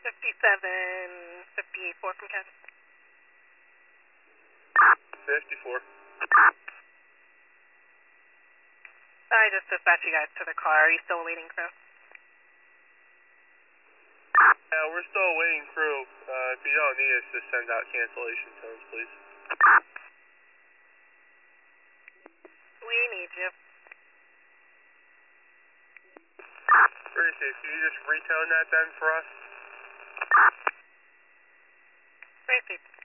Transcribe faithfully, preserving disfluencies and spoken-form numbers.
fifty-seven, fifty-four from Ken. fifty-four. I just dispatched you guys to the car. Are you still awaiting crew? Yeah, we're still awaiting crew. Uh, if you don't need us, just send out cancellation tones, please. We need you. Bruce, if you just retone that then for us. Tracy.